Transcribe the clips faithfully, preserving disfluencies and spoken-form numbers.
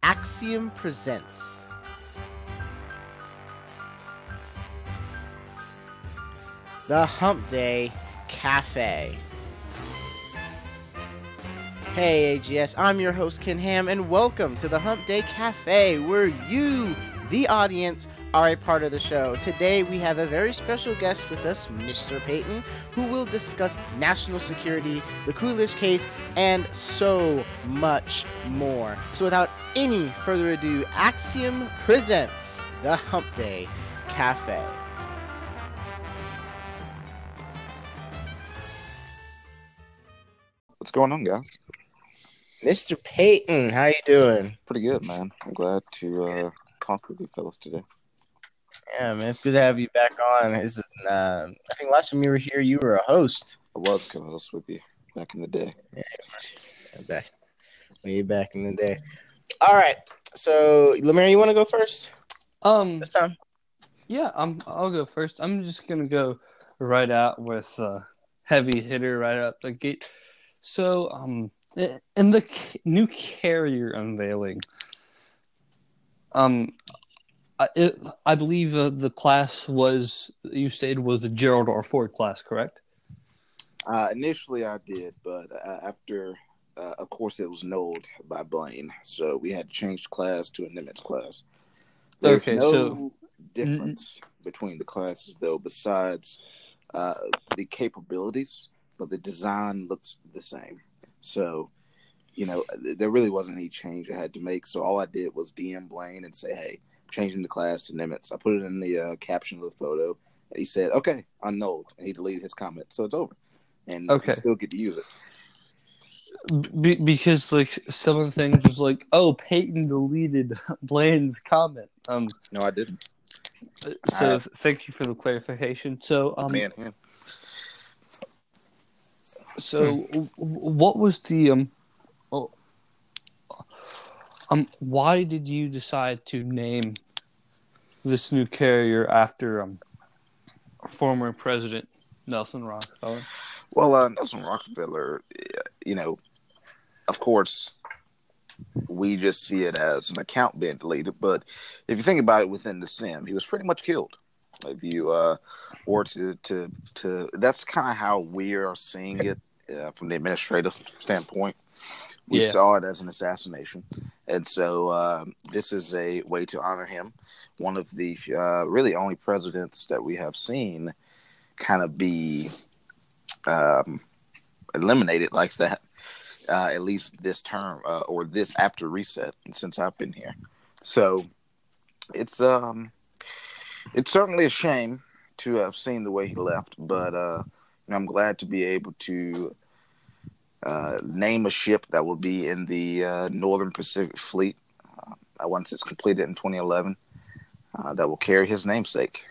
Axiom presents the Hump Day Cafe. Hey A G S, I'm your host Ken Ham, and welcome to the Hump Day Cafe, where you, the audience, are a part of the show. Today we have a very special guest with us, Mister Payton, who will discuss national security, the Coolidge case, and so much more. So without any further ado, Axiom presents the Hump Day Cafe. What's going on, guys? Mister Payton, how you doing? Pretty good, man. I'm glad to uh, talk with you fellas today. Yeah, man, it's good to have you back on. It's, uh, I think last time you were here, you were a host. I was co-host with you back in the day. Yeah, back way back in the day. All right, so Lemire, you want to go first? Um, This time. yeah, I'm. I'll go first. I'm just gonna go right out with uh, heavy hitter right out the gate. So, um, in the new carrier unveiling, um, I, it, I believe uh, the class was you stated was the Gerald R. Ford class, correct? Uh, initially, I did, but uh, after, uh, of course, it was nulled by Blaine, so we had to change class to a Nimitz class. There's Okay, no so difference between the classes, though, besides uh, the capabilities, but the design looks the same. So, you know, there really wasn't any change I had to make. So all I did was D M Blaine and say, hey, I'm changing the class to Nimitz. I put it in the uh, caption of the photo, and he said, okay, annulled. And he deleted his comment. So it's over. And Okay. you still get to use it. Be- because like some of the things was like, oh, Peyton deleted Blaine's comment. Um, No, I didn't. so I, thank you for the clarification. So, um, man, him. So, hmm. what was the um, oh, um, why did you decide to name this new carrier after um, former President Nelson Rockefeller? Well, uh, Nelson Rockefeller, you know, of course, we just see it as an account being deleted. But if you think about it within the sim, he was pretty much killed. If you uh, were to to to, that's kind of how we are seeing it. Uh, from the administrative standpoint, we Yeah. saw it as an assassination, and so uh, this is a way to honor him. One of the uh, really only presidents that we have seen kind of be um, eliminated like that, uh, at least this term uh, or this after reset since I've been here. So it's um, it's certainly a shame to have seen the way he left, but uh, I'm glad to be able to uh, name a ship that will be in the uh, Northern Pacific Fleet uh, once it's completed in twenty eleven uh, that will carry his namesake.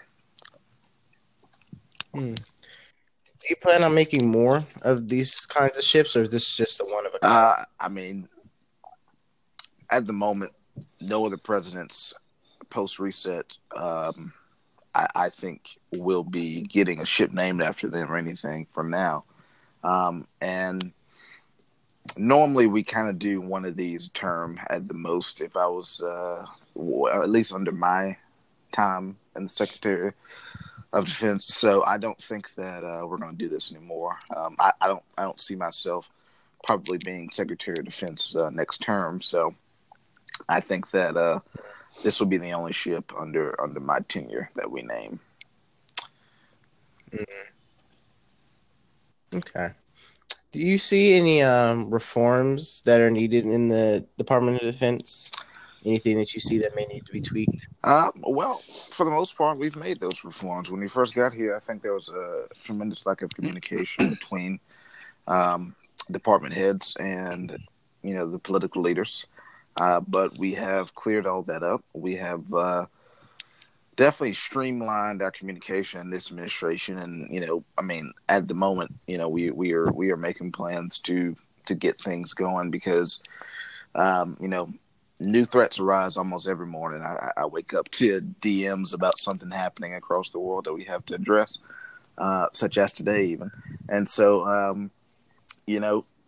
Hmm. Do you plan on making more of these kinds of ships, or is this just a one of a kind? Uh, I mean, at the moment, no other presidents post reset. Um, I, I think will be getting a ship named after them or anything from now. Um, and normally we kind of do one of these term at the most. If I was, uh, well, at least under my time in the Secretary of Defense, so I don't think that uh, we're going to do this anymore. Um, I, I don't, I don't see myself probably being Secretary of Defense uh, next term. So I think that uh, this will be the only ship under under my tenure that we name. Mm-hmm. Okay. Do you see any um, reforms that are needed in the Department of Defense? Anything that you see that may need to be tweaked? Uh, well, for the most part, we've made those reforms. When we first got here, I think there was a tremendous lack of communication between um, department heads and, you know, the political leaders. Uh, but we have cleared all that up. We have uh, definitely streamlined our communication in this administration, and you know, I mean, at the moment, you know, we we are we are making plans to to get things going because, um, you know, new threats arise almost every morning. I, I wake up to D Ms about something happening across the world that we have to address, uh, such as today even, and so um, you know.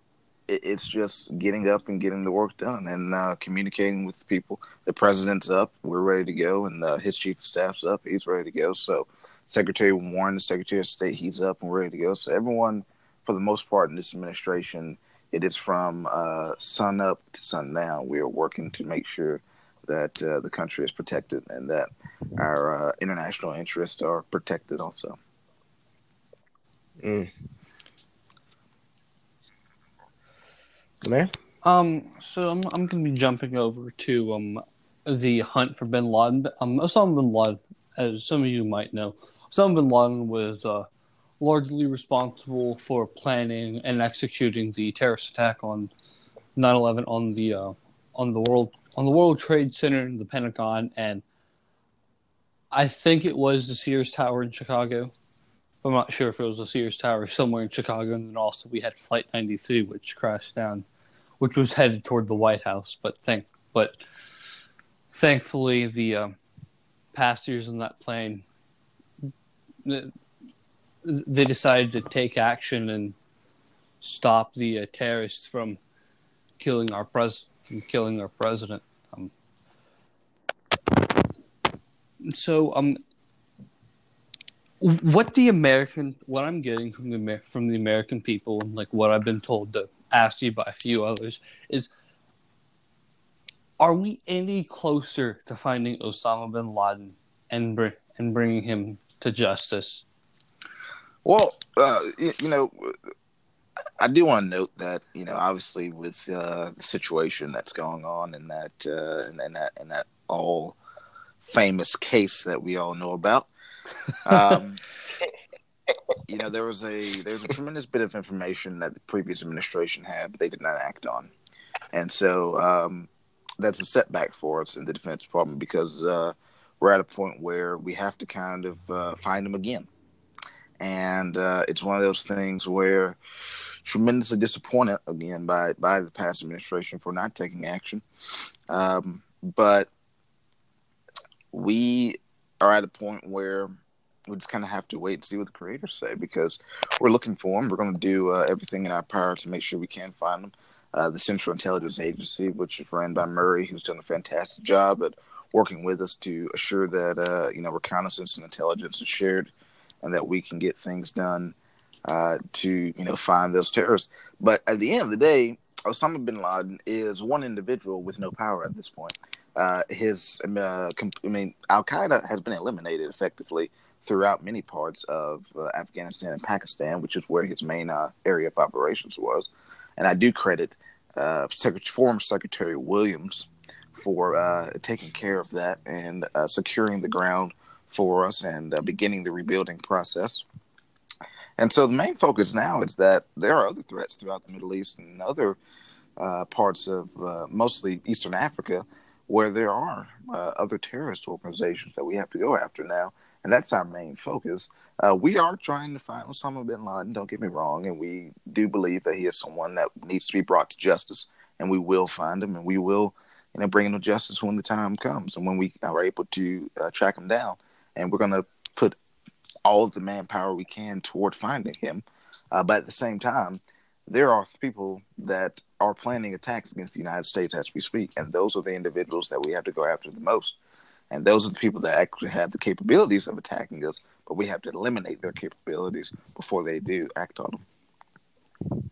it, it's just getting up and getting the work done and uh, communicating with people. The president's up, we're ready to go, and uh, his chief of staff's up, he's ready to go. So Secretary Warren, the Secretary of State, he's up and ready to go. So everyone, for the most part in this administration, it is from uh, sun up to sundown. We are working to make sure that uh, the country is protected and that our uh, international interests are protected also. Mm. Man? Um, so I'm I'm gonna be jumping over to um the hunt for Bin Laden. Um, Osama bin Laden, as some of you might know, Osama bin Laden was uh, largely responsible for planning and executing the terrorist attack on nine eleven on the uh, on the world on the World Trade Center, the Pentagon, and I think it was the Sears Tower in Chicago. I'm not sure if it was the Sears Tower somewhere in Chicago, and then also we had Flight ninety-three, which crashed down, which was headed toward the White House. But thank, but thankfully, the uh, passengers in that plane, they decided to take action and stop the uh, terrorists from killing our pres from killing our president. Um, so, um, what the American, what I'm getting from the from the American people, and like what I've been told to ask you by a few others, is: are we any closer to finding Osama bin Laden and br- and bringing him to justice? Well, uh, you, you know, I do want to note that, you know, obviously with uh, the situation that's going on in that uh, in, in that in that all famous case that we all know about, um, you know, there was a there's a tremendous bit of information that the previous administration had, but they did not act on, and so um, that's a setback for us in the Defense Department because uh, we're at a point where we have to kind of uh, find them again. And uh, it's one of those things where tremendously disappointed again by, by the past administration for not taking action. Um, but we are at a point where we just kind of have to wait and see what the creators say because we're looking for them. We're going to do uh, everything in our power to make sure we can find them. Uh, the Central Intelligence Agency, which is run by Murray, who's done a fantastic job at working with us to assure that uh, you know reconnaissance and intelligence is shared and that we can get things done uh, to, you know, find those terrorists. But at the end of the day, Osama bin Laden is one individual with no power at this point. Uh, his, uh, I mean, Al-Qaeda has been eliminated effectively throughout many parts of uh, Afghanistan and Pakistan, which is where his main uh, area of operations was. And I do credit uh, Secretary, former Secretary Williams for uh, taking care of that and uh, securing the ground for us and uh, beginning the rebuilding process. And so the main focus now is that there are other threats throughout the Middle East and other uh, parts of uh, mostly Eastern Africa where there are uh, other terrorist organizations that we have to go after now. And that's our main focus. Uh, we are trying to find Osama bin Laden, don't get me wrong, and we do believe that he is someone that needs to be brought to justice, and we will find him, and we will, you know, bring him to justice when the time comes and when we are able to uh, track him down. And we're going to put all of the manpower we can toward finding him. Uh, but at the same time, there are people that are planning attacks against the United States as we speak. And those are the individuals that we have to go after the most. And those are the people that actually have the capabilities of attacking us. But we have to eliminate their capabilities before they do act on them.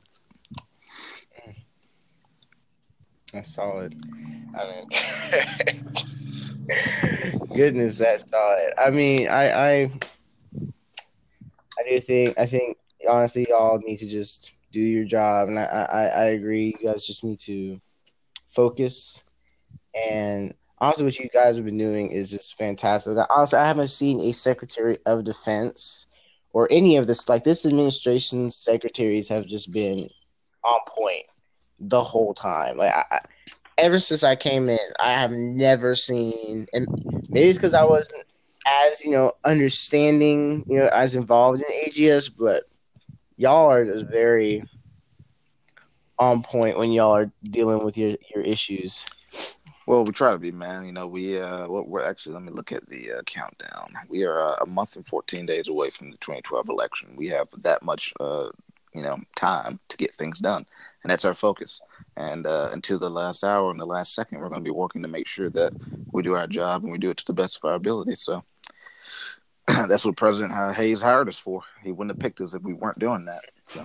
That's solid. I mean... Goodness, that's solid. I mean, I, I, I do think, I think honestly, y'all need to just do your job, and I, I, I agree. You guys just need to focus, and honestly, what you guys have been doing is just fantastic. Honestly, I haven't seen a Secretary of Defense or any of this like this administration's secretaries have just been on point the whole time. Like I. Ever since I came in, I have never seen, and maybe it's because I wasn't as, you know, understanding, you know, as involved in A G S, but y'all are just very on point when y'all are dealing with your, your issues. Well, we try to be, man. You know, we, uh, we're actually, let me look at the uh, countdown. We are uh, a month and fourteen days away from the twenty twelve election. We have that much uh, you know, time to get things done. And that's our focus. And uh, until the last hour and the last second, we're going to be working to make sure that we do our job and we do it to the best of our ability. So that's what President Hayes hired us for. He wouldn't have picked us if we weren't doing that. So.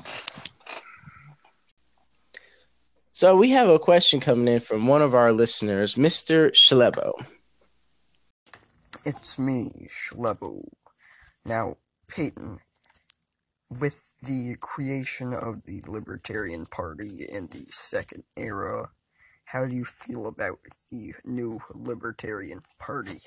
So we have a question coming in from one of our listeners, Mister Schlebo. It's me, Schlebo. Now, Peyton, with the creation of the Libertarian Party in the Second Era, how do you feel about the new Libertarian Party?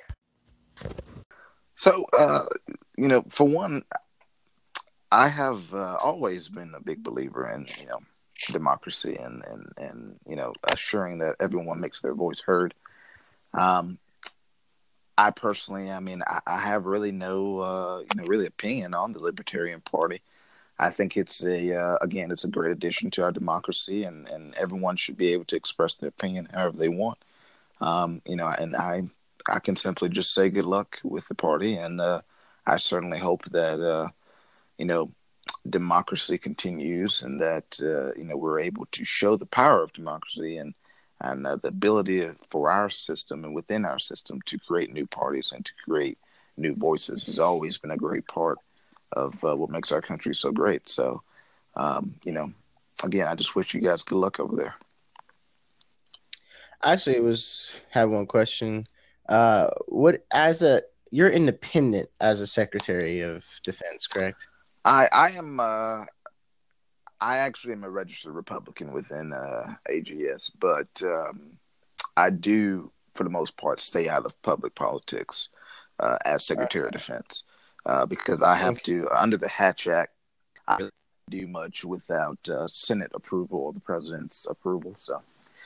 So, uh, you know, for one, I have uh, always been a big believer in, you know, democracy and, and, and, you know, assuring that everyone makes their voice heard. Um, I personally, I mean, I, I have really no, uh, you know, really opinion on the Libertarian Party. I think it's a, uh, again, it's a great addition to our democracy, and, and everyone should be able to express their opinion however they want. Um, you know, and I, I can simply just say good luck with the party, and uh, I certainly hope that, uh, you know, democracy continues, and that uh, you know, we're able to show the power of democracy and and uh, the ability for our system and within our system to create new parties and to create new voices has always been a great part of uh, what makes our country so great. So, um, you know, again, I just wish you guys good luck over there. I actually was have one question. Uh, what as a you're independent as a Secretary of Defense, correct? I I am. Uh, I actually am a registered Republican within uh, A G S, but um, I do, for the most part, stay out of public politics uh, as Secretary of Defense uh, because I have to, under the Hatch Act, I don't do much without uh, Senate approval or the President's approval. So,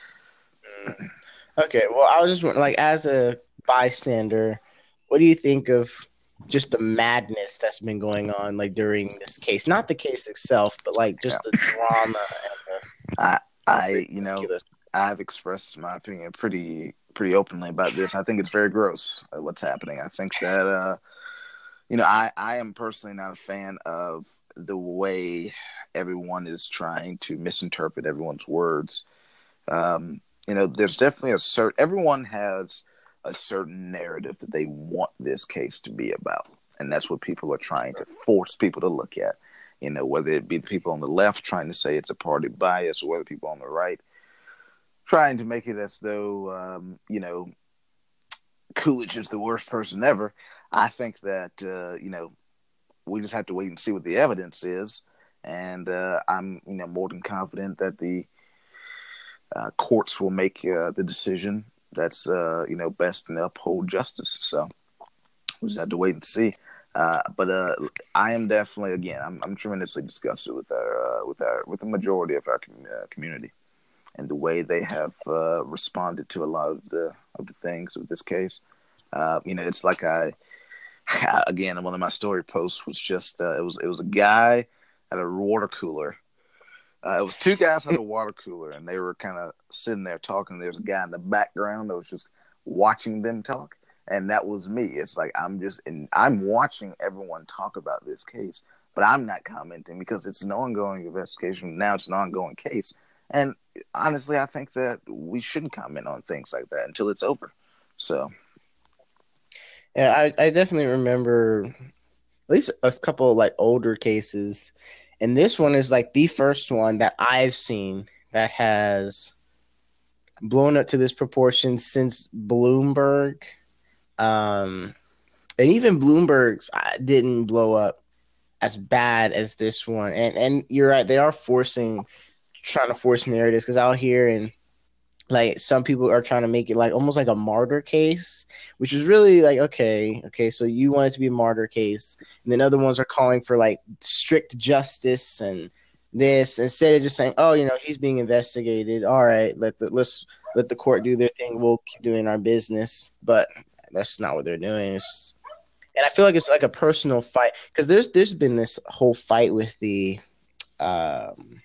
okay. Well, I was just wondering, like, as a bystander, what do you think of just the madness that's been going on, like, during this case? Not the case itself, but like just yeah. the drama. And the, I, I, you know, I've expressed my opinion pretty, pretty openly about this. I think it's very gross uh, what's happening. I think that, uh, you know, I, I am personally not a fan of the way everyone is trying to misinterpret everyone's words. Um, you know, there's definitely a certain, everyone has a certain narrative that they want this case to be about. And that's what people are trying to force people to look at. You know, whether it be the people on the left trying to say it's a party bias, or whether people on the right trying to make it as though, um, you know, Coolidge is the worst person ever. I think that, uh, you know, we just have to wait and see what the evidence is. And uh, I'm, you know, more than confident that the uh, courts will make uh, the decision that's, uh, you know, best and uphold justice. So we just have to wait and see. Uh, but uh, I am definitely, again, I'm, I'm tremendously disgusted with our, uh, with our, with the majority of our com- uh, community and the way they have uh, responded to a lot of the of the things of this case. Uh, you know, it's like I, again, one of my story posts was just uh, it was it was a guy at a water cooler. Uh, it was two guys at a water cooler, and they were kind of sitting there talking. There's a guy in the background that was just watching them talk, and that was me. It's like I'm just, and I'm watching everyone talk about this case, but I'm not commenting because it's an ongoing investigation. Now it's an ongoing case, and honestly, I think that we shouldn't comment on things like that until it's over. So, yeah, I, I definitely remember at least a couple of, like, older cases. And this one is like the first one that I've seen that has blown up to this proportion since Bloomberg. Um, and even Bloomberg's didn't blow up as bad as this one. And and you're right, they are forcing, trying to force narratives, because out here and like some people are trying to make it like almost like a martyr case, which is really like, okay, okay, so you want it to be a martyr case, and then other ones are calling for like strict justice and this, instead of just saying, oh, you know, he's being investigated. All right, let the let's let the court do their thing. We'll keep doing our business. But that's not what they're doing. It's, and I feel like it's like a personal fight, because there's there's been this whole fight with the um.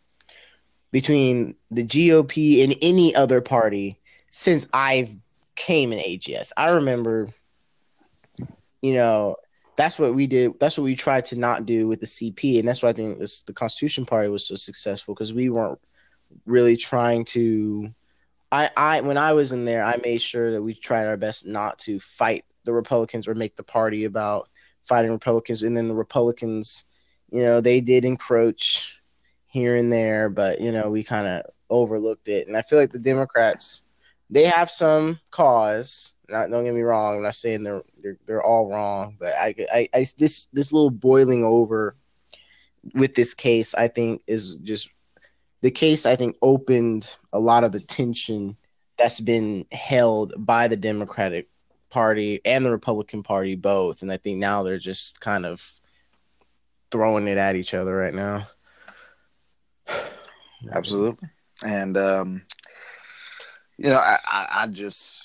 between the G O P and any other party since I came in A G S. I remember, you know, that's what we did. That's what we tried to not do with the C P, and that's why I think this, the Constitution Party was so successful, because we weren't really trying to. I, I when I was in there, I made sure that we tried our best not to fight the Republicans or make the party about fighting Republicans. And then the Republicans, you know, they did encroach here and there, but you know, we kind of overlooked it. And I feel like the Democrats, they have some cause. Not, don't get me wrong. I'm not saying they're they're, they're all wrong, but I, I, I this this little boiling over with this case, I think, is just the case. I think opened a lot of the tension that's been held by the Democratic Party and the Republican Party both, and I think now they're just kind of throwing it at each other right now. Absolutely, and um, you know, I, I, I just.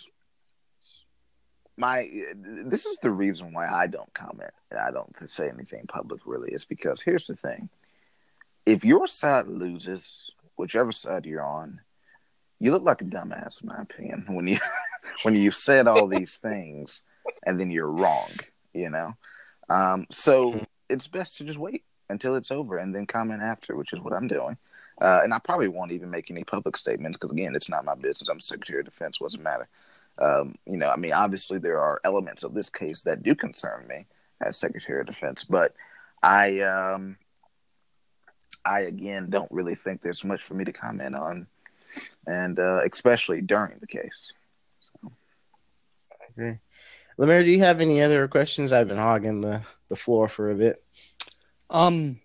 My this is the reason why I don't comment. I don't say anything public, really. It's because here's the thing: if your side loses, whichever side you're on, you look like a dumbass, in my opinion. When you when you said all these things and then you're wrong, you know. Um, so it's best to just wait until it's over and then comment after, which is what I'm doing. Uh, and I probably won't even make any public statements because, again, it's not my business. I'm Secretary of Defense. Doesn't matter. Um, you know, I mean, obviously there are elements of this case that do concern me as Secretary of Defense, but I, um, I again don't really think there's much for me to comment on, and uh, especially during the case. So. I agree. Lemaire, do you have any other questions? I've been hogging the, the floor for a bit. Um,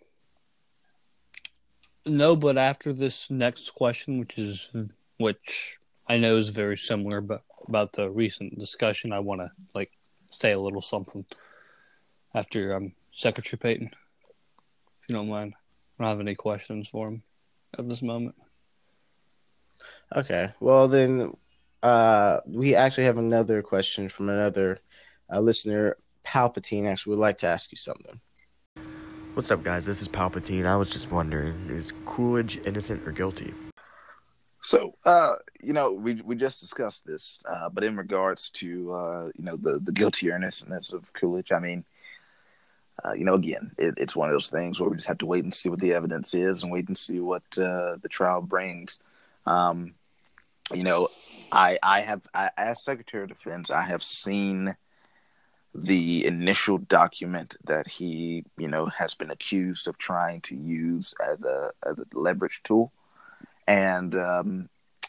no, but after this next question, which is which I know is very similar, but about the recent discussion, I want to like say a little something after um Secretary Payton, if you don't mind. I don't have any questions for him at this moment. Okay, well then, uh, we actually have another question from another uh, listener. Palpatine actually would like to ask you something. What's up, guys? This is Palpatine. I was just wondering, is Coolidge innocent or guilty? So, uh, you know, we we just discussed this, uh, but in regards to, uh, you know, the, the guilty or innocence of Coolidge, I mean, uh, you know, again, it, it's one of those things where we just have to wait and see what the evidence is and wait and see what uh, the trial brings. Um, you know, I I have, I, as Secretary of Defense, I have seen the initial document that he, you know, has been accused of trying to use as a as a leverage tool. And um,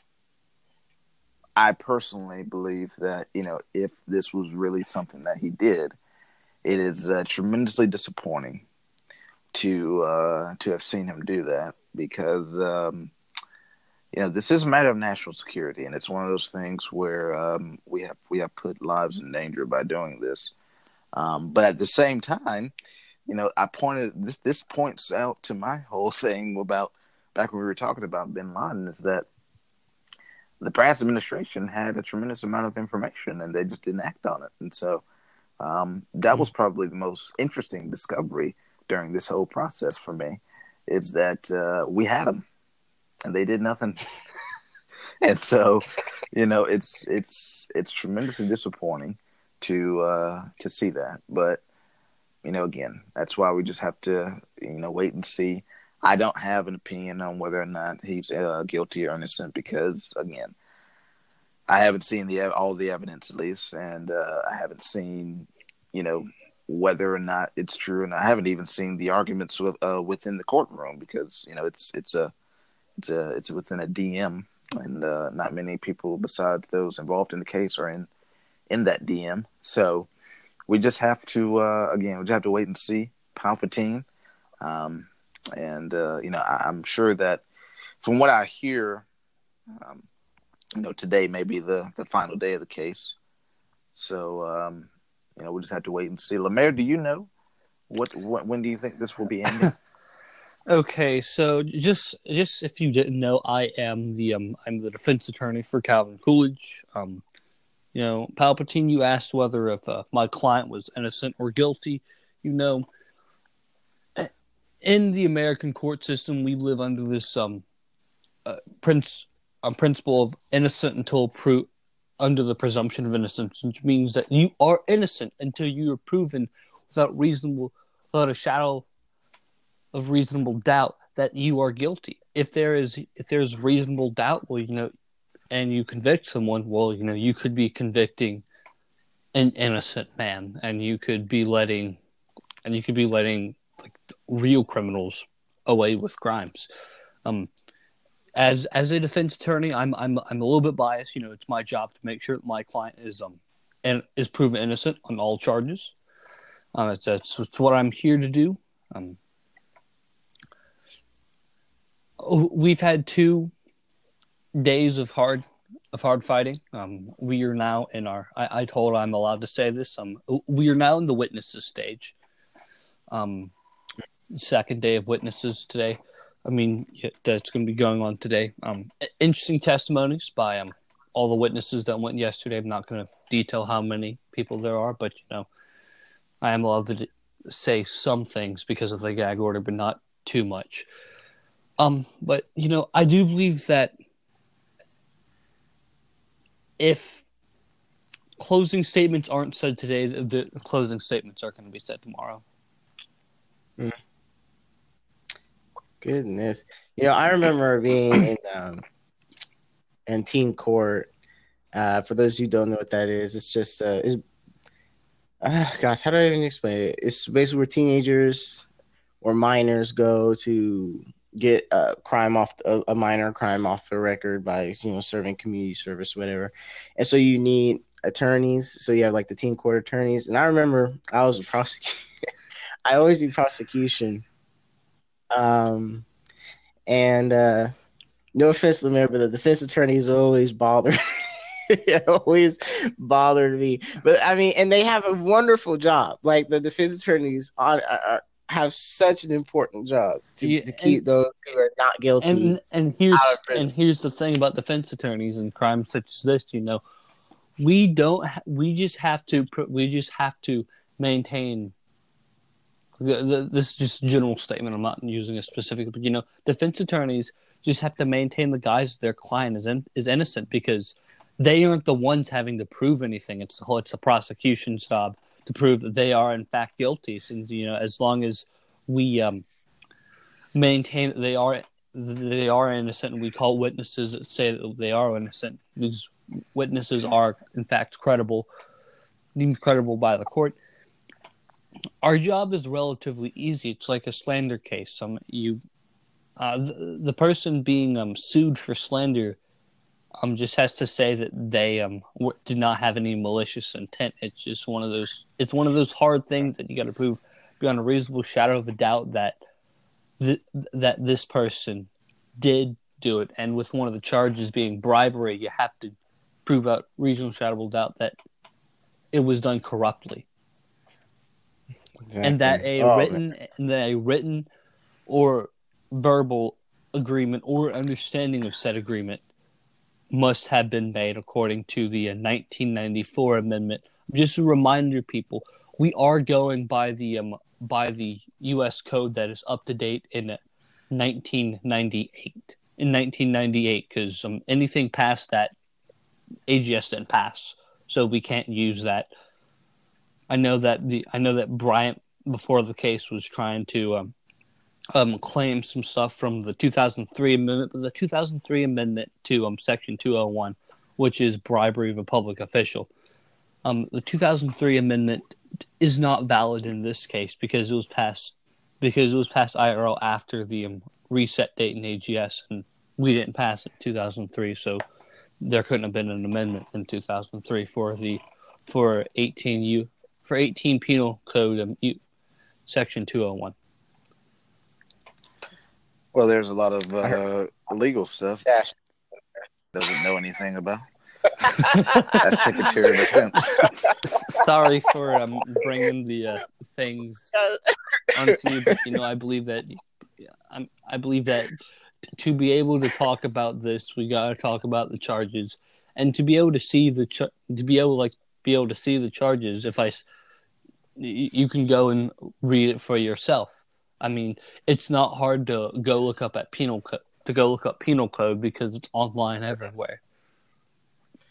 I personally believe that, you know, if this was really something that he did, it is uh, tremendously disappointing to uh, to have seen him do that because, um, you know, this is a matter of national security, and it's one of those things where um, we have we have put lives in danger by doing this. Um, but at the same time, you know, I pointed this this points out to my whole thing about. Back when we were talking about bin Laden, is that the past administration had a tremendous amount of information and they just didn't act on it. And so um, that was probably the most interesting discovery during this whole process for me, is that uh, we had them and they did nothing. And so, you know, it's it's it's tremendously disappointing to uh, to see that. But, you know, again, that's why we just have to, you know, wait and see. I don't have an opinion on whether or not he's uh, guilty or innocent because, again, I haven't seen the all the evidence at least, and uh, I haven't seen, you know, whether or not it's true, and I haven't even seen the arguments with, uh, within the courtroom because, you know, it's it's a it's a it's within a D M, and uh, not many people besides those involved in the case are in in that D M. So we just have to uh, again, we just have to wait and see. Palpatine. Um, And, uh, you know, I, I'm sure that from what I hear, um, you know, today may be the, the final day of the case. So, um, you know, we'll just have to wait and see. Lemaire, do you know what, what when do you think this will be ending? Okay, so just just if you didn't know, I am the um I'm the defense attorney for Calvin Coolidge. Um, you know, Palpatine, you asked whether if uh, my client was innocent or guilty. You know, in the American court system, we live under this um uh, prince um, principle of innocent until proved, under the presumption of innocence, which means that you are innocent until you are proven without reasonable, without a shadow of reasonable doubt that you are guilty. If there is, if there's reasonable doubt, well, you know, and you convict someone, well, you know, you could be convicting an innocent man, and you could be letting, and you could be letting like real criminals away with crimes. Um, as as a defense attorney, I'm I'm I'm a little bit biased. You know, it's my job to make sure that my client is um and is proven innocent on all charges. Um, it's, that's, that's what I'm here to do. Um, we've had two days of hard of hard fighting. Um, we are now in our. I, I told I'm allowed to say this. Um, we are now in the witnesses stage. Um, second day of witnesses today. I mean, that's going to be going on today. Um, interesting testimonies by um all the witnesses that went yesterday. I'm not going to detail how many people there are, but you know, I am allowed to d- say some things because of the gag order, but not too much. Um, but you know, I do believe that if closing statements aren't said today, the closing statements are going to be said tomorrow. Mm. Goodness, you know, I remember being in um, in teen court. Uh, for those who don't know what that is, it's just uh, is uh, gosh, how do I even explain it? It's basically where teenagers or minors go to get a crime off a, a minor crime off the record by you know serving community service, whatever. And so you need attorneys. So you have like the teen court attorneys. And I remember I was a prosecutor. I always do prosecution. Um, and uh, no offense, Lemire, but the defense attorneys always bother. It always bothered me. But I mean, and they have a wonderful job. Like the defense attorneys on are, have such an important job to, Yeah, to keep and, those who are not guilty and and here's out of prison. and here's the thing about defense attorneys and crimes such as this. You know, we don't. Ha- we just have to. We just have to maintain. This is just a general statement. I'm not using a specific, but you know, defense attorneys just have to maintain the guise their client is in, is innocent because they aren't the ones having to prove anything. It's the whole, it's the prosecution's job to prove that they are in fact guilty. And you know, as long as we um, maintain that they are they are innocent, and we call witnesses that say that they are innocent, these witnesses are in fact credible, deemed credible by the court. Our job is relatively easy. It's like a slander case. Um, you, uh, the, the person being um sued for slander, um, just has to say that they um w- did not have any malicious intent. It's just one of those. It's one of those hard things that you got to prove beyond a reasonable shadow of a doubt that th- that this person did do it. And with one of the charges being bribery, you have to prove out reasonable shadow of doubt that it was done corruptly. Exactly. And that a oh, written, and that a written or verbal agreement or understanding of said agreement must have been made according to the nineteen ninety-four amendment. Just a reminder, people, we are going by the um, by the U S code that is up to date in nineteen ninety-eight. In nineteen ninety-eight, because um, anything past that, A G S didn't pass, so we can't use that. I know that the I know that Bryant before the case was trying to um, um, claim some stuff from the two thousand three amendment, but the two thousand three amendment to um, Section two oh one, which is bribery of a public official. Um, the two thousand three amendment is not valid in this case because it was passed because it was passed I R L after the um, reset date in A G S, and we didn't pass it in two thousand three, so there couldn't have been an amendment in two thousand three for the for eighteen U. For eighteen Penal Code, um, you, Section two oh one. Well, there's a lot of uh, illegal stuff that doesn't know anything about. That's Secretary of Defense. Sorry for um, bringing the uh, things onto you, but you know, I believe that I, I believe that to be able to talk about this, we got to talk about the charges, and to be able to see the ch- to be able like be able to see the charges. If I You can go and read it for yourself. I mean, it's not hard to go look up at penal co- to go look up penal code because it's online everywhere.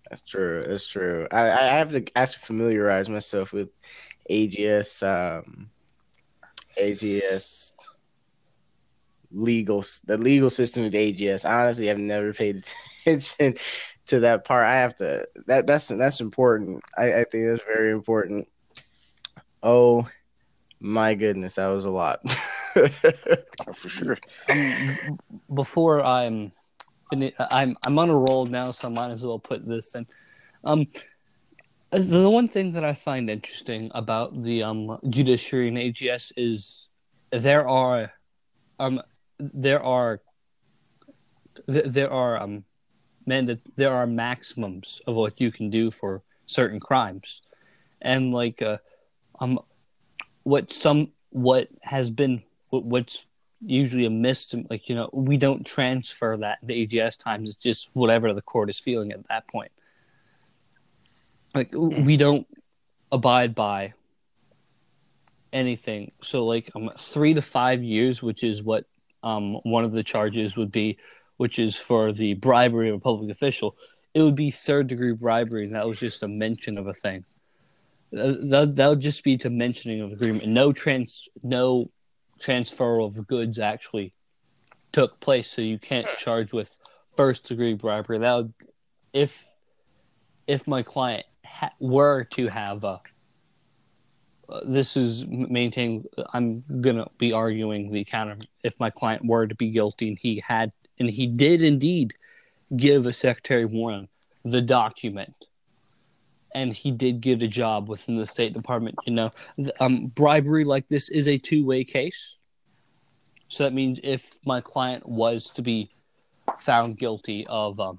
That's true. That's true. I, I have to actually familiarize myself with A G S, um, A G S legal, the legal system of A G S. Honestly, I've never paid attention to that part. I have to. That that's that's important. I, I think that's very important. Oh my goodness, that was a lot. For sure. Um, before I'm, I'm I'm on a roll now, so I might as well put this in. Um, the one thing that I find interesting about the um judiciary and A G S is there are, um, there are, there are um, man, there are maximums of what you can do for certain crimes, and like uh, um, what some what has been what's usually a miss, like, you know, we don't transfer that to A G S times. It's just whatever the court is feeling at that point. Like, we don't abide by anything. So like um, three to five years, which is what um one of the charges would be, which is for the bribery of a public official. It would be third degree bribery, and that was just a mention of a thing. That that would just be to mentioning of agreement. No trans no transfer of goods actually took place, so you can't charge with first degree bribery. That would, if if my client ha- were to have a uh, this is maintaining. I'm gonna be arguing the counter. If my client were to be guilty and he had and he did indeed give a Secretary Warren the document, and he did get a job within the State Department, you know, um, bribery like this is a two-way case. So that means if my client was to be found guilty of, um,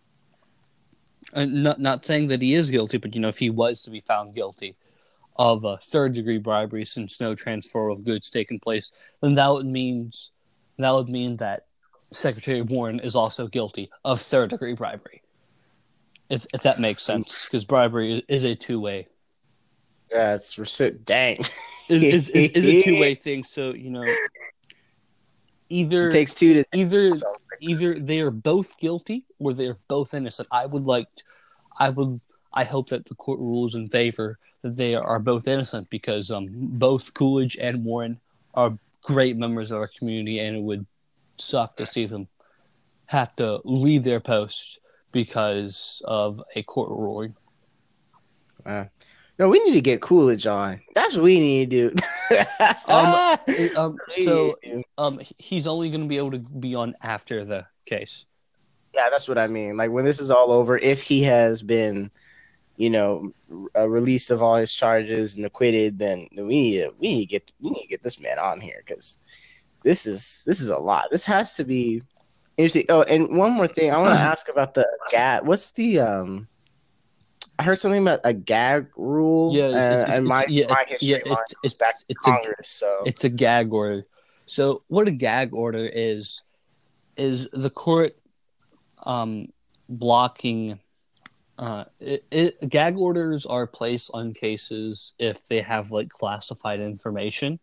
not not saying that he is guilty, but, you know, if he was to be found guilty of a third-degree bribery, since no transfer of goods taken place, then that would means that would mean that Secretary Warren is also guilty of third-degree bribery. If if that makes sense, because bribery is a two-way. Yeah, it's reci- dang. Is is is a two-way thing. So, you know, either it takes two to either either they are both guilty or they are both innocent. I would like, to, I would, I hope that the court rules in favor that they are both innocent, because um both Coolidge and Warren are great members of our community, and it would suck to see them have to leave their post because of a court ruling. Uh, no, we need to get Coolidge on. That's what we need to do. um, um, so um, he's only going to be able to be on after the case. Yeah, that's what I mean. Like, when this is all over, if he has been, you know, uh, released of all his charges and acquitted, then we need to, we need to get we need to get this man on here, because this is this is a lot. This has to be interesting. Oh, and one more thing, I want to ask about the gag. What's the um? I heard something about a gag rule. Yeah, it's, uh, it's, and my yeah, my history yeah, line it's, goes it's, back to it's Congress. A, so it's a gag order. So what a gag order is is the court um blocking. Uh, it, it, gag orders are placed on cases if they have like classified information.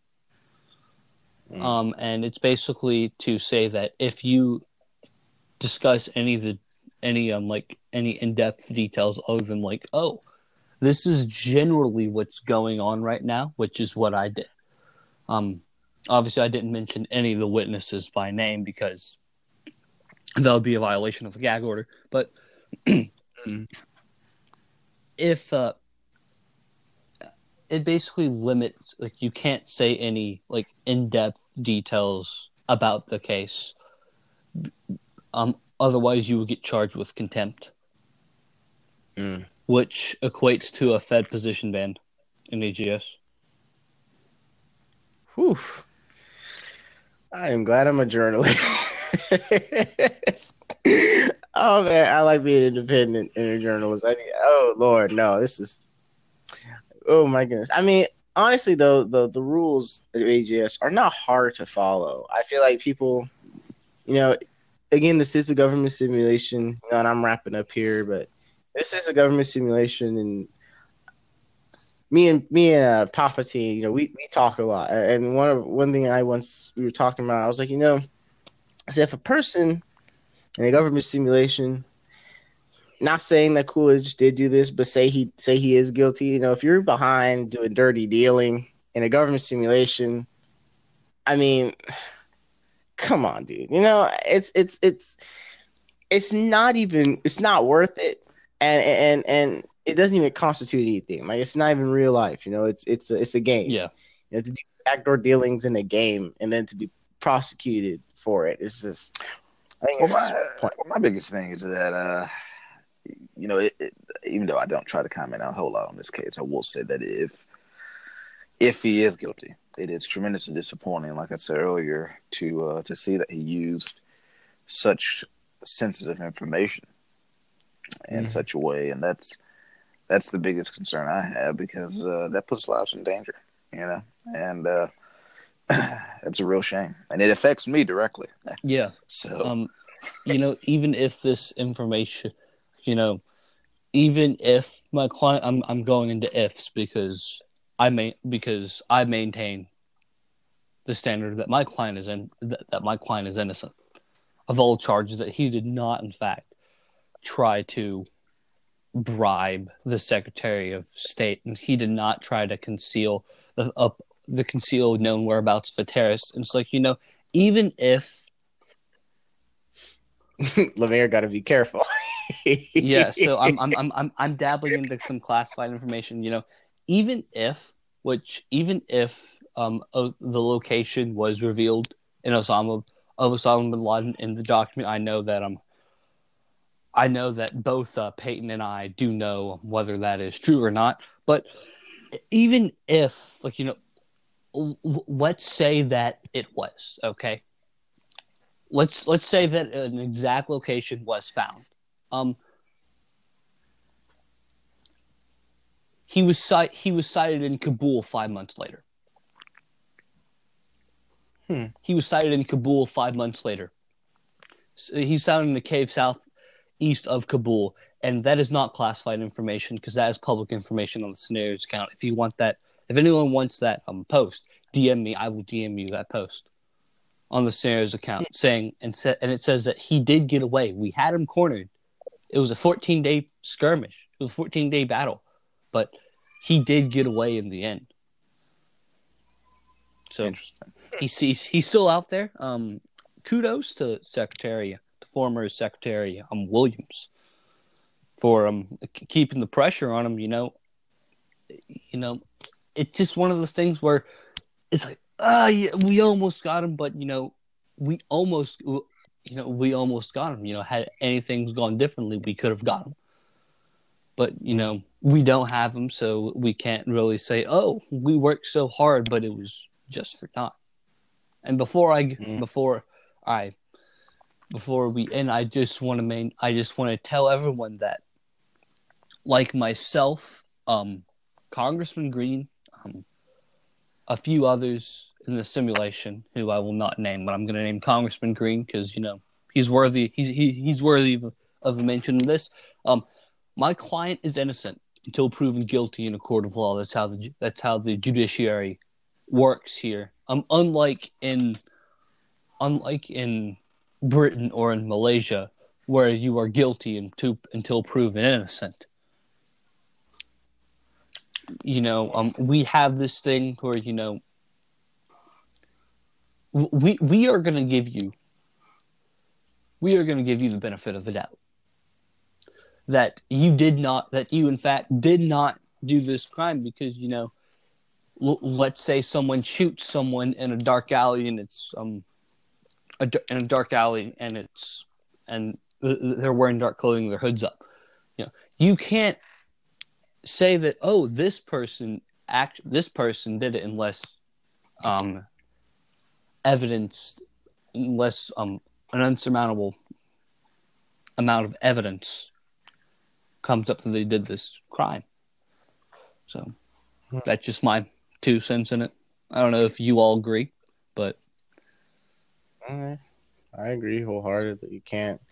Mm. Um, and it's basically to say that if you discuss any of the any um like any in-depth details other than like, oh, this is generally what's going on right now, which is what I did. Um, obviously, I didn't mention any of the witnesses by name because that would be a violation of the gag order. But if uh, it basically limits, like, you can't say any like in-depth details about the case. Um, otherwise, you will get charged with contempt, mm. which equates to a Fed position ban in A G S. Whew. I am glad I'm a journalist. Oh man, I like being independent in a journalist. I need, oh Lord, no, this is. Oh my goodness. I mean, honestly, though, the the rules of A G S are not hard to follow. I feel like people, you know, again, this is a government simulation, you know, and I'm wrapping up here, but this is a government simulation, and me and me and uh, Papa T, you know, we, we talk a lot. And one of, one thing I once we were talking about, I was like, you know, I said, if a person in a government simulation not saying that Coolidge did do this, but say he say he is guilty. You know, if you're behind doing dirty dealing in a government simulation, I mean, come on, dude. You know, it's it's it's it's not even it's not worth it, and and and it doesn't even constitute anything. Like it's not even real life. You know, it's it's a, it's a game. Yeah. You know, to do backdoor dealings in a game and then to be prosecuted for it, it's just. I think Well, it's my, just point. well, my biggest thing is that, uh, you know, it, it, even though I don't try to comment a whole lot on this case, I will say that if if he is guilty, it is tremendously disappointing, like I said earlier, to uh, to see that he used such sensitive information in Mhm. such a way, and that's that's the biggest concern I have because uh, that puts lives in danger, you know, and uh, it's a real shame, and it affects me directly. Yeah. So, Um, you know, even if this information, you know, even if my client, I'm I'm going into ifs because I may because I maintain the standard that my client is in that, that my client is innocent of all charges, that he did not, in fact, try to bribe the Secretary of State, and he did not try to conceal the uh, the concealed known whereabouts of a terrorist. And it's like, you know, even if Lemaire got to be careful. yeah, so I'm I'm I'm I'm I'm dabbling into some classified information, you know, even if which even if um uh, the location was revealed in Osama of Osama bin Laden in the document, I know that um I know that both uh, Peyton and I do know whether that is true or not. But even if, like, you know, l- let's say that it was, okay. Let's let's say that an exact location was found. Um, he was ci- he was sighted in Kabul five months later. Hmm. He was sighted in Kabul five months later. So he's found in a cave southeast of Kabul, and that is not classified information because that is public information on the Scenarios account. If you want that, if anyone wants that um post, D M me. I will D M you that post on the Scenarios account, saying and sa- and it says that he did get away. We had him cornered. It was a fourteen day skirmish. It was a fourteen day battle, but he did get away in the end. So interesting. he's he's, he's still out there. Um, kudos to Secretary, the former Secretary um Williams, for um keeping the pressure on him. You know, you know, it's just one of those things where it's like, ah, yeah, we almost got him, but you know, we almost, you know, we almost got him. You know, had anything gone differently, we could have got him. But you know, we don't have him, so we can't really say, oh, we worked so hard, but it was just for naught. And before I, Mm. before I, before we end, I just want to main, I just want to tell everyone that, like myself, um, Congressman Green, um, a few others in the simulation who I will not name, but I'm going to name Congressman Green because you know he's worthy. He's he, he's worthy of, of a mention in this. Um, my client is innocent until proven guilty in a court of law. That's how the that's how the judiciary works here. Um, unlike in unlike in Britain or in Malaysia, where you are guilty until until proven innocent. You know, um, we have this thing where you know we we are going to give you we are going to give you the benefit of the doubt that you did not that you in fact did not do this crime because you know l- let's say someone shoots someone in a dark alley and it's um a, in a dark alley and it's and they're wearing dark clothing, their hoods up. You know, you can't say that oh this person act this person did it unless um evidence unless um an unsurmountable amount of evidence comes up that they did this crime. So that's just my two cents in it. I don't know if you all agree, but I agree wholeheartedly. You can't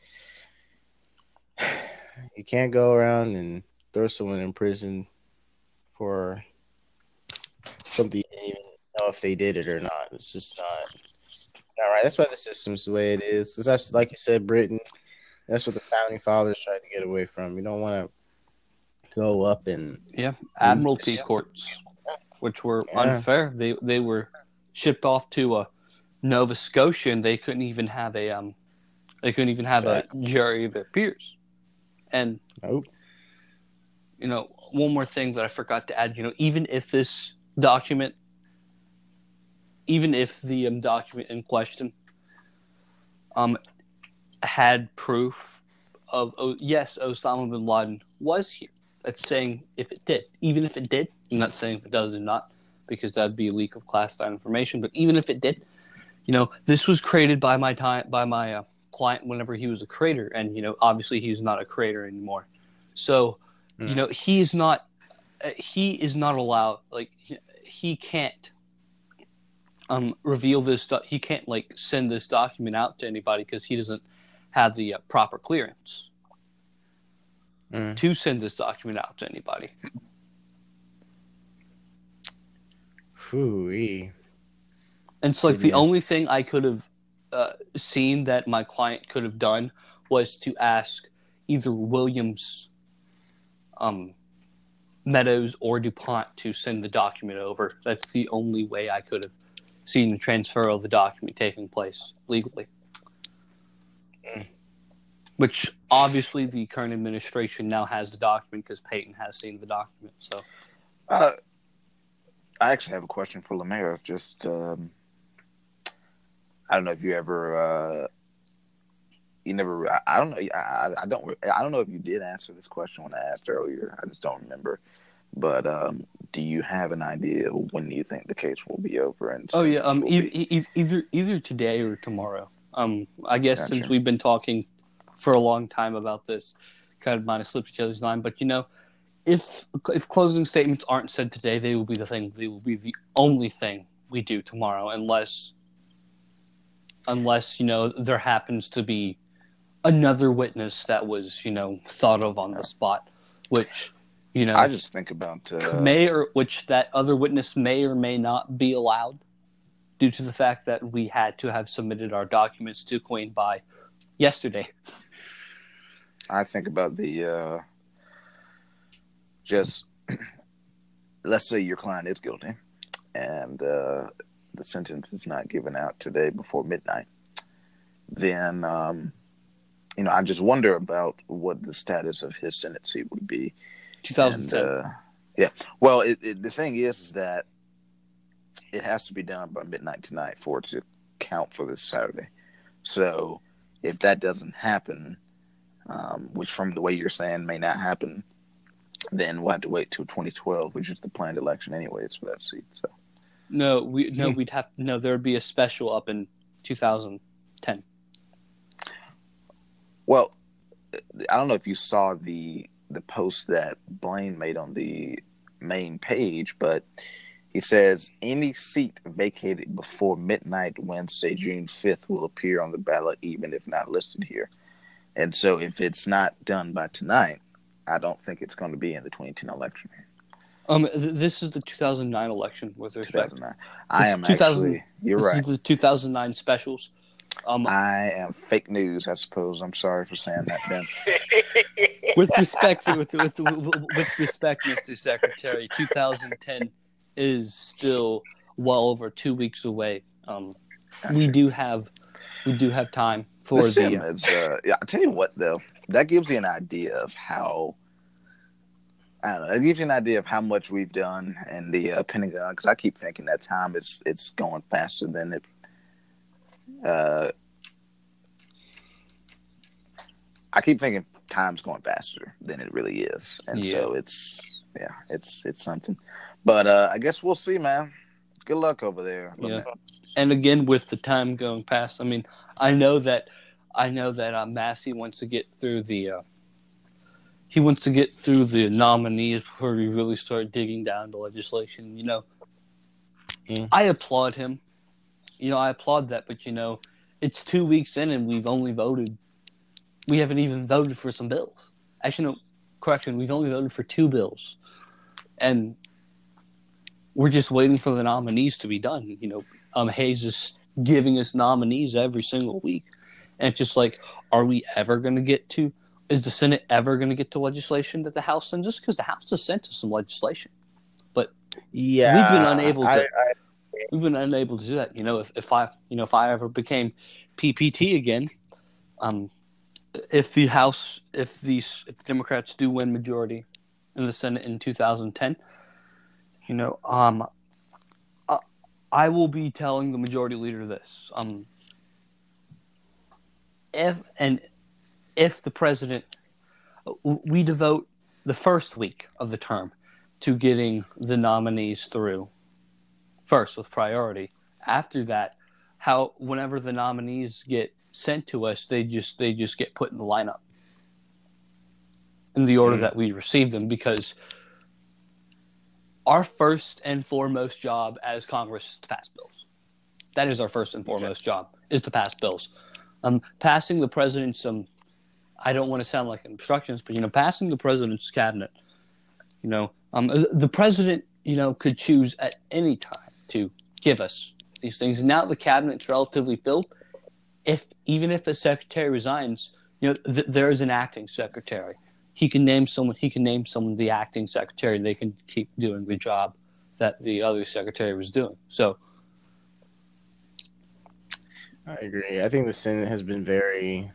you can't go around and throw someone in prison for something you didn't even know if they did it or not. It's just not not right. That's why the system's the way it is. 'Cause that's like you said, Britain. That's what the founding fathers tried to get away from. You don't want to go up and Yeah, admiralty courts, which were Yeah. unfair. They they were shipped off to uh, Nova Scotia, and they couldn't even have a um, they couldn't even have Exactly. a jury of their peers. And Nope. you know, one more thing that I forgot to add. You know, even if this document, even if the um, document in question, um, had proof of oh, yes, Osama bin Laden was here. That's saying if it did, even if it did. I'm not saying if it does or not, because that'd be a leak of classified information. But even if it did, you know, this was created by my time by my uh, client whenever he was a creator, and you know, obviously he's not a creator anymore. So, Mm. you know, he's not uh, he is not allowed. Like he, he can't um reveal this stuff. He can't like send this document out to anybody because he doesn't have the uh, proper clearance Mm. to send this document out to anybody. Phooey. And it's like the Goodness. only thing I could have uh, seen that my client could have done was to ask either Williams, um, Meadows, or DuPont to send the document over. That's the only way I could have seen the transfer of the document taking place legally. Mm. Which obviously the current administration now has the document because Peyton has seen the document. So, Uh, I actually have a question for Lemaire. Just, um, I don't know if you ever, uh, you never, I, I don't know, I, I don't, I don't know if you did answer this question when I asked earlier. I just don't remember. But um, do you have an idea when you think the case will be over? And oh yeah, sentence um, will e- be? e- either either today or tomorrow. Um, I guess Gotcha. since we've been talking for a long time about this, kind of might have slipped each other's mind. But you know, if if closing statements aren't said today, they will be the thing. They will be the only thing we do tomorrow, unless unless you know there happens to be another witness that was you know thought of on the spot, which you know I just think about uh, may or which that other witness may or may not be allowed due to the fact that we had to have submitted our documents to Queen by yesterday. I think about the uh, just let's say your client is guilty and uh, the sentence is not given out today before midnight. Then um, you know I just wonder about what the status of his sentencing would be. twenty ten. And, uh, yeah. Well, it, it, the thing is, is that it has to be done by midnight tonight for it to count for this Saturday. So if that doesn't happen, um, which from the way you're saying may not happen, then we'll have to wait till twenty twelve, which is the planned election anyways for that seat. So No, we no we'd have no. There'd be a special up in two thousand ten. Well, I don't know if you saw the the post that Blaine made on the main page, but he says any seat vacated before midnight Wednesday, June fifth, will appear on the ballot, even if not listed here. And so, if it's not done by tonight, I don't think it's going to be in the twenty ten election. Um, th- this is the two thousand nine election. With respect, two thousand nine. I am two thousand actually. You're this right. is the two thousand nine specials. Um, I am fake news, I suppose. I'm sorry for saying that, Ben. with respect, with, with with respect, Mister Secretary, two thousand ten is still well over two weeks away. Um, we Gotcha. do have we do have time for The the. sim is, uh, yeah, I'll tell you what, though. That gives you an idea of how. I don't know. It gives you an idea of how much we've done in the uh, Pentagon, because I keep thinking that time is it's going faster than it. Uh, I keep thinking time's going faster than it really is, and Yeah. so it's yeah, it's it's something. But uh, I guess we'll see, man. Good luck over there. Yeah. And again, with the time going past, I mean, I know that I know that uh, Massey wants to get through the. Uh, he wants to get through the nominees before we really start digging down to legislation. You know, Mm. I applaud him. You know, I applaud that, but you know, it's two weeks in and we've only voted. We haven't even voted for some bills. Actually, no, correction, we've only voted for two bills, and we're just waiting for the nominees to be done. You know, um, Hayes is giving us nominees every single week, And it's just like, are we ever going to get to, is the Senate ever going to get to legislation that the House sends us? Because the House has sent us some legislation. But Yeah, we've been unable to. I, I, we've been unable to do that. You know, if, if I, you know, if I ever became P P T again, um, if the House, if these, if the Democrats do win majority in the Senate in two thousand ten, you know, um, I, I will be telling the majority leader this. Um, if and if the president, we devote the first week of the term to getting the nominees through first with priority. After that, how whenever the nominees get sent to us, they just they just get put in the lineup in the order mm. that we receive them, because our first and foremost job as Congress is to pass bills. That is our first and foremost exactly. job, is to pass bills. Um, passing the president's um, I don't want to sound like obstructions, but you know, passing the president's cabinet. You know, um, the president, you know, could choose at any time to give us these things. And now the cabinet's relatively filled. If even if a secretary resigns, you know, th- there is an acting secretary. He can name someone. He can name someone the acting secretary. They can keep doing the job that the other secretary was doing. So, I agree. I think the Senate has been very.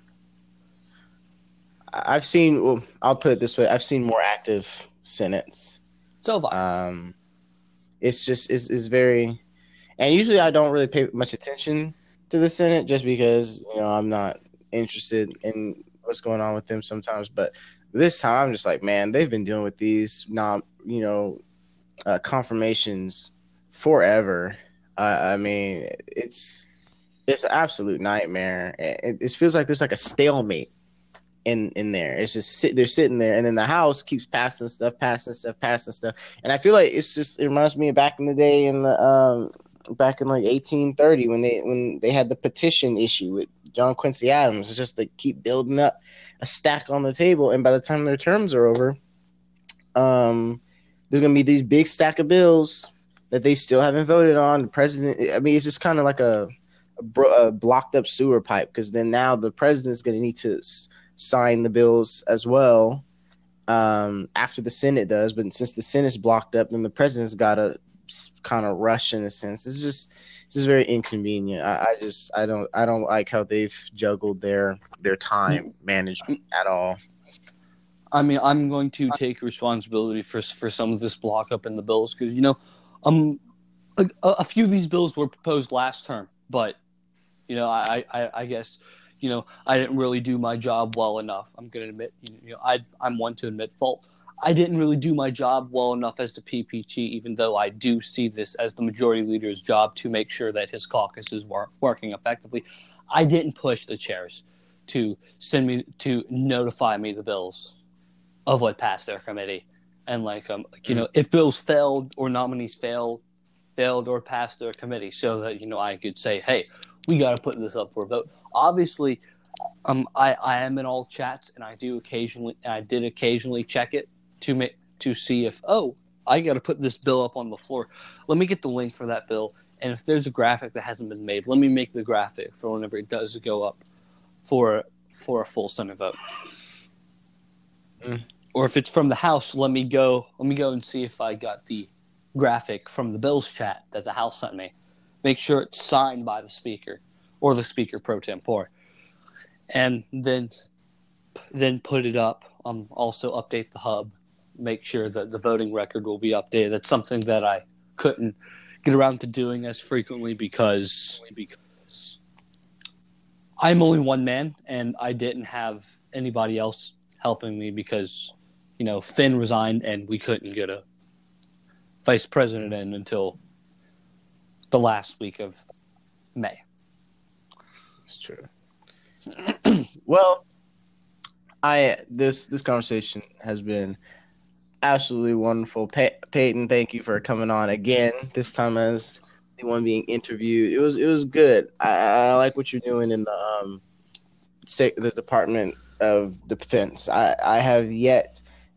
I've seen. Well, I'll put it this way. I've seen more active Senates. So have I. Um, it's just it's, it's very, and usually I don't really pay much attention to the Senate just because you know I'm not interested in what's going on with them sometimes. But this time I'm just like, man, they've been dealing with these not you know uh, confirmations forever. Uh, I mean, it's it's an absolute nightmare. It, it feels like there's like a stalemate in in there. It's just sit they're sitting there, and then the House keeps passing stuff, passing stuff, passing stuff. And I feel like it's just it reminds me of back in the day in the um back in like eighteen thirty when they when they had the petition issue with John Quincy Adams. It's just they keep building up a stack on the table, and by the time their terms are over, um, there's gonna be these big stack of bills that they still haven't voted on. The president, I mean, it's just kind of like a, a, bro, a blocked up sewer pipe, because then now the president's gonna need to s- sign the bills as well um, after the Senate does. But since the Senate's blocked up, then the president's got to kind of rush in a sense. It's just it's just very inconvenient. I, I just I don't I don't like how they've juggled their their time management at all. I mean, I'm going to take responsibility for for some of this block up in the bills, because you know, um, a, a few of these bills were proposed last term, but you know, I I, I guess. You know, I didn't really do my job well enough. I'm going to admit, you know, I, I'm one to admit fault. I didn't really do my job well enough as the P P T, even though I do see this as the majority leader's job to make sure that his caucuses were working effectively. I didn't push the chairs to send me to notify me the bills of what passed their committee. And like, um, you know, if bills failed or nominees failed, failed or passed their committee, so that, you know, I could say, hey, we got to put this up for a vote. Obviously, um, I, I am in all chats, and I do occasionally, I did occasionally check it to make to see if, oh, I got to put this bill up on the floor. Let me get the link for that bill, and if there's a graphic that hasn't been made, let me make the graphic for whenever it does go up for for a full Senate vote. Mm. Or if it's from the House, let me go. Let me go and see if I got the graphic from the Bills chat that the House sent me. Make sure it's signed by the Speaker or the Speaker pro tempore, and then then put it up. Um, also update the hub. Make sure that the voting record will be updated. That's something that I couldn't get around to doing as frequently because because I'm only one man, and I didn't have anybody else helping me because, you know, Finn resigned and we couldn't get a vice president in until the last week of May. It's true. Well, I this this conversation has been absolutely wonderful. Pey- Peyton, thank you for coming on again. This time as the one being interviewed. It was it was good. I, I like what you're doing in the um the Department of Defense. I, I have yet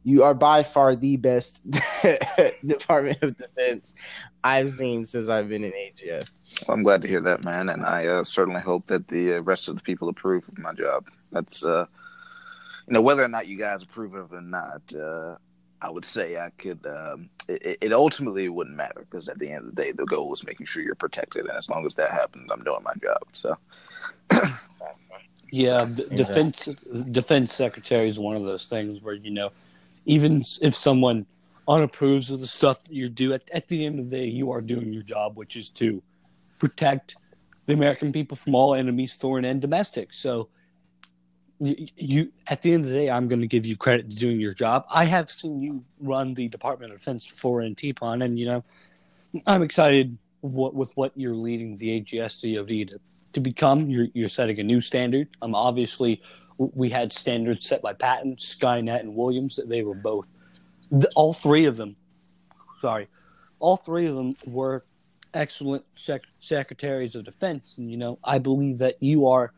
you are by far the best Department of Defense I've seen since I've been in A G S. Well, I'm glad to hear that, man, and I uh, certainly hope that the uh, rest of the people approve of my job. That's, uh, you know, whether or not you guys approve of it or not, uh, I would say I could. Um, it, it ultimately wouldn't matter because at the end of the day, the goal is making sure you're protected, and as long as that happens, I'm doing my job. So, yeah, d- defense defense secretary is one of those things where, you know, even if someone unapproves of the stuff that you do, at, at the end of the day, you are doing your job, which is to protect the American people from all enemies, foreign and domestic. So, you, you at the end of the day, I'm going to give you credit to doing your job. I have seen you run the Department of Defense before in T P O N, and, you know, I'm excited with what, with what you're leading the A G S D O D to, to become. You're, you're setting a new standard. Um, obviously, we had standards set by Patton, Skynet, and Williams that they were both, all three of them, sorry, all three of them were excellent sec- secretaries of defense. And, you know, I believe that you are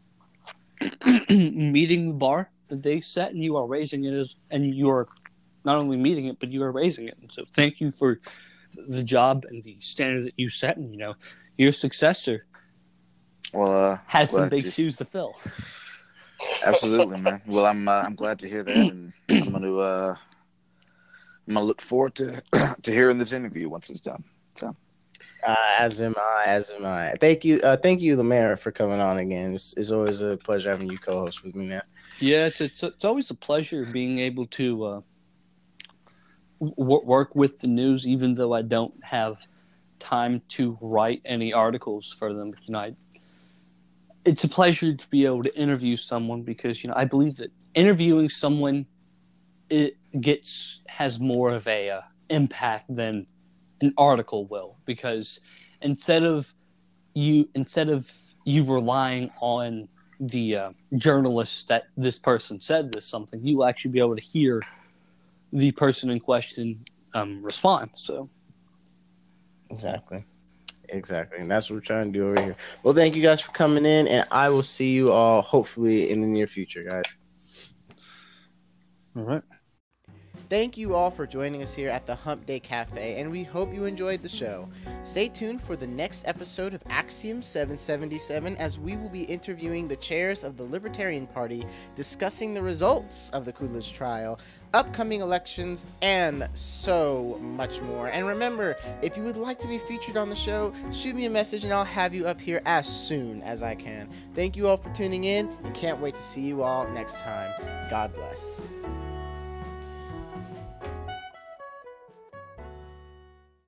meeting the bar that they set, and you are raising it, as, and you are not only meeting it, but you are raising it. And so thank you for the job and the standard that you set. And, you know, your successor well, uh, has some big to... shoes to fill. Absolutely, man. Well, I'm uh, I'm glad to hear that, and I'm going to uh, I'm gonna look forward to to hearing this interview once it's done. So. Uh, as am I, as am I. Thank you, uh, thank you, Lemaire, for coming on again. It's, it's always a pleasure having you co-host with me, man. Yeah, it's it's, it's always a pleasure being able to uh, w- work with the news, even though I don't have time to write any articles for them. You know, I, it's a pleasure to be able to interview someone because, you know, I believe that interviewing someone it gets has more of a uh, impact than an article will, because instead of you instead of you relying on the uh, journalist that this person said this something, you will actually be able to hear the person in question um, respond. So exactly, exactly, and that's what we're trying to do over here. Well, thank you guys for coming in, and I will see you all hopefully in the near future, guys. All right. Thank you all for joining us here at the Hump Day Cafe, and we hope you enjoyed the show. Stay tuned for the next episode of Axiom seven seventy-seven, as we will be interviewing the chairs of the Libertarian Party, discussing the results of the Coolidge trial, upcoming elections, and so much more. And remember, if you would like to be featured on the show, shoot me a message and I'll have you up here as soon as I can. Thank you all for tuning in, and can't wait to see you all next time. God bless.